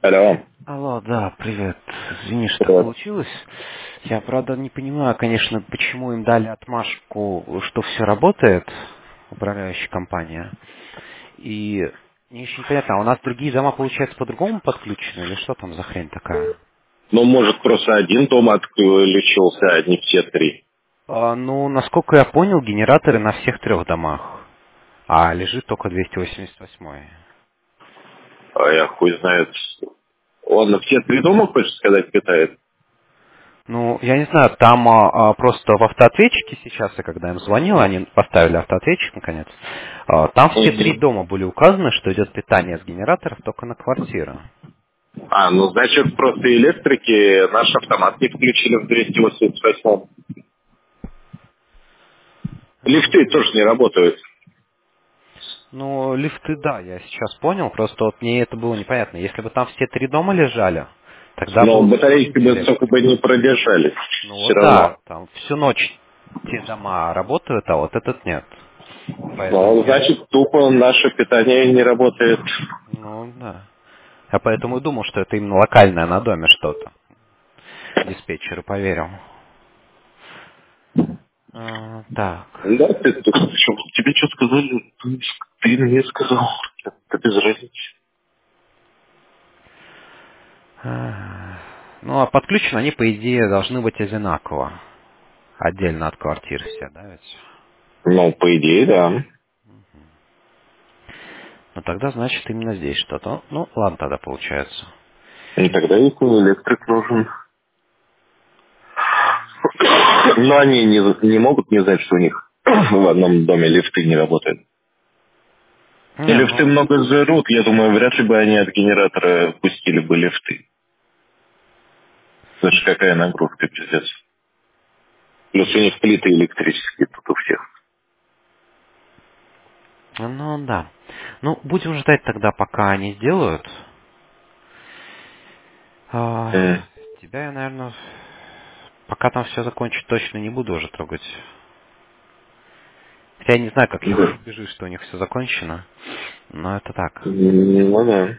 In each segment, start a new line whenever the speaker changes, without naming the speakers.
Алло.
Алло, да, привет. Извини, что так
Привет.
получилось. Я, правда, не понимаю, конечно, почему им дали отмашку, что все работает, управляющая компания. И мне еще непонятно, а у нас другие дома, получается, по-другому подключены, или что там за хрень такая?
Ну, может, просто один дом отключился, а не все три.
Ну, насколько я понял, генераторы на всех трех домах, а лежит только 288.
А я хуй знает. Он на все три дома, хочешь сказать, питает?
Ну, я не знаю, там просто в автоответчике сейчас, я когда им звонил, они поставили автоответчик наконец, там все три
Мгм.
дома были указаны, что идет питание с генераторов только на квартиру.
А, ну, значит, просто электрики наш автомат не включили в 288. Лифты тоже не работают.
Ну, лифты, да, я сейчас понял, просто вот мне это было непонятно. Если бы там все три дома лежали, тогда
Но
был
батарейки
везде
бы столько бы
электрик.
не продержались.
Ну
Все
вот
равно.
да, там всю ночь те дома работают, а вот этот нет. Поэтому
Ну,
я,
значит, тупо наше питание не работает.
ну да. Я поэтому и думал, что это именно локальное на доме что-то. Диспетчеру поверил. Так.
Да, ты что, тебе что сказали? Ты мне сказал. Это без разницы.
Ну, а подключены они, по идее, должны быть одинаково. Отдельно от квартир все, да, ведь?
Ну, по идее, да.
Ну, тогда, значит, именно здесь что-то. Ну, ладно тогда получается.
И тогда их электрик нужен. Но они не могут не знать, что у них в одном доме лифты не работают. Но
Не,
лифты
ну,
много жрут, я думаю, вряд ли бы они от генератора пустили бы лифты. Слушай, какая нагрузка, пиздец. Плюс у них плиты электрические тут у всех.
ну, да. Ну, будем ждать тогда, пока они сделают.
М.
Тебя я, наверное, пока там все закончить, точно не буду уже трогать. Хотя я не знаю, как я
Да.
убежу, что у них все закончено. Но это так.
Ну да.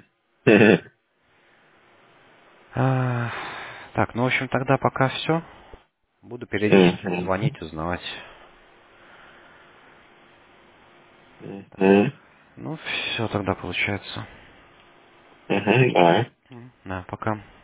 А, так, ну, в общем, тогда пока все. Буду периодически
Мгм.
звонить, узнавать.
Мгм.
Ну, все тогда получается.
Мгм, да.
Да, пока.